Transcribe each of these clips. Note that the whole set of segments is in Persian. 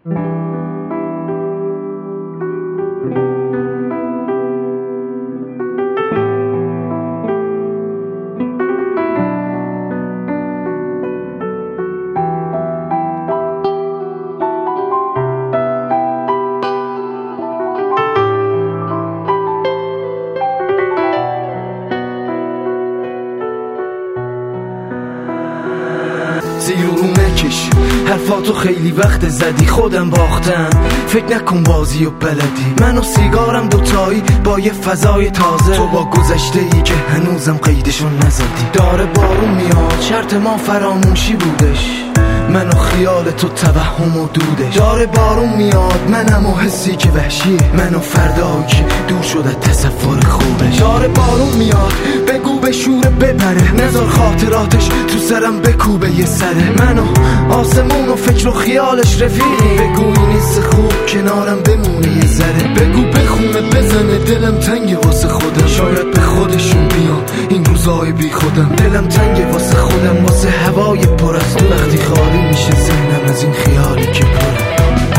زیرو نکش حرفاتو خیلی وقت زدی، خودم باختم. فکر نکن بازی و بلدی، من و سیگارم دوتایی با یه فضای تازه. تو با گذشته ای که هنوزم قیدشون نزدی. داره بارون میاد، شرط ما فراموشی بودش، من و خیال تو توهم و دودش. داره بارون میاد، منم و حسی که وحشیه، من و فردایی که دور شده تصور خوبش. داره بارون میاد، بگو به شور بپره، نذار خاطراتش تو سرم بکوبه یه سره. من و آسمون و فکر و خیالش رفیقی، بگو این نیست خوب کنارم بمونه یه ذره. بگو بخونه بزنه دلم تنگه واسه خودم، شاید به خودشون بیان این روزای بی خودم. دلم تنگه واسه خودم، واسه هوای پر از تو، وقتی خالی میشه ذهنم از این خیالی که پره.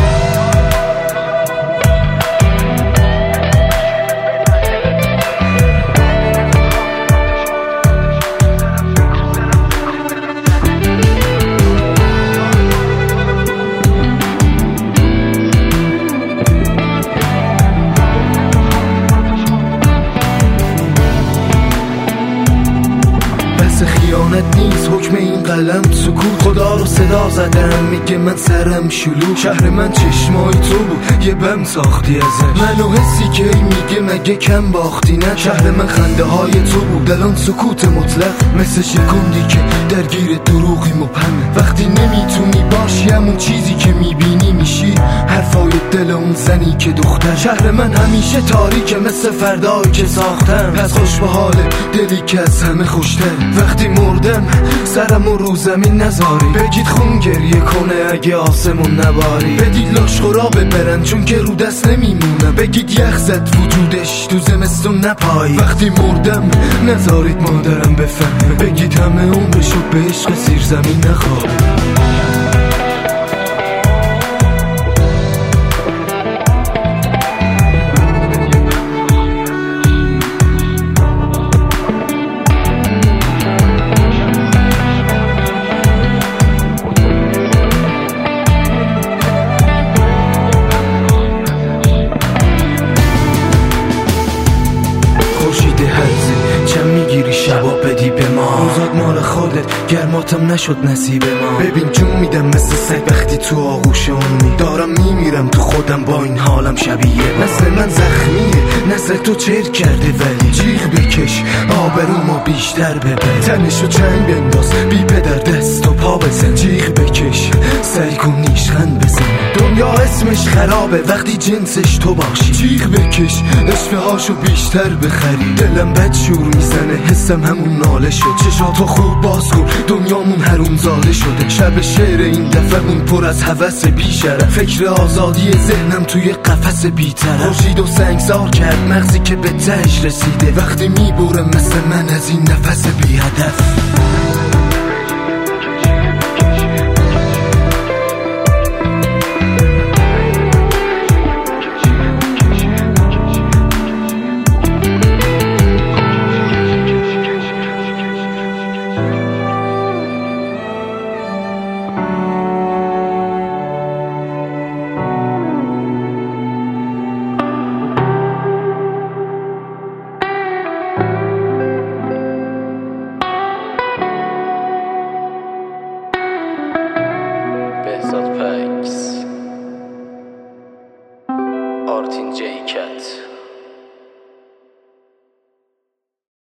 خیانت نیست حکم این قلم سکوت، خدا رو صدا زدم میگه من سرم شلوغ. شهر من چشمای تو بود، یه بم ساختی ازش، منو حسی که میگه مگه کم باختی نه. شهر من خنده های تو بود، الان سکوت مطلق، مثل شکندی که درگیر دروغی مبهمه. وقتی نمیتونی باشی همون چیزی که میبینی میشی، حرفای دل اون زنی که دختر. شهر من همیشه تاریکه مثل فردایی که ساختم، پس خوش به حال دلی که از همه خوشتر. وقتی مردم سرمو رو زمین نذاری، بگید خون گریه کنه اگه آسمون نباری. بدید لاش خرابه برن چون که رو دست نمیمونه، بگید یخ زد وجودش تو زمستون نپایی. وقتی مردم نذارید مادرم بفهمه، بگید همه عمرشو به عشق زیر زمین نخوابه. چم میگیری شبا بدی به ما، روزات مال خودت گرماتم نشد نصیب ما. ببین جون میدم مثل سگ وقتی تو آغوش اون دارم میمیرم تو خودم، با این حالم شبیه مثل من زخمیه، نسل تو چر کرده ولی جیغ بکش آبرومو بیشتر ببر. تنشو چنگ بنداز بی پدر دست و پا بزن، جیغ بکش سعی کن نیشخند بزن. دنیا اسمش خرابه وقتی جنسش تو باشی، جیغ بکش اشوه هاشو بیشتر بخری. دلم بد شور میزنه حسم همون ناله شد، چشاتو خوب باز کن دنیامون حروم زاده شده. شب شعر این دفعمون پر از هوس بیشرف، فکر آزادی ذهنم توی قفس بی‌طرف. خورشید و سنگسار کرد مغزی که به تهش رسیده، وقتی میبرم مثل من از این نفس بی هدف. Artin J. Cat.